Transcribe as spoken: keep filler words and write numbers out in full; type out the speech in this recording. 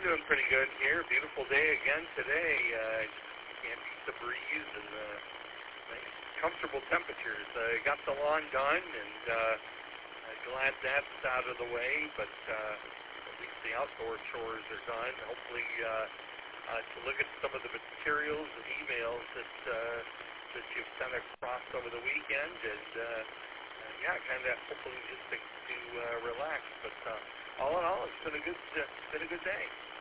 doing pretty good here. Beautiful day again today. Uh, can't beat the breeze and the nice, comfortable temperatures. Uh, got the lawn done, and uh, I'm glad that's out of the way, but uh, at least the outdoor chores are done. Hopefully, uh, uh, to look at some of the materials and emails that uh, that you've sent across over the weekend, and uh, uh, yeah, kind of hopefully just to, to uh, relax. But uh, all in all, it's been a good, uh, been a good day.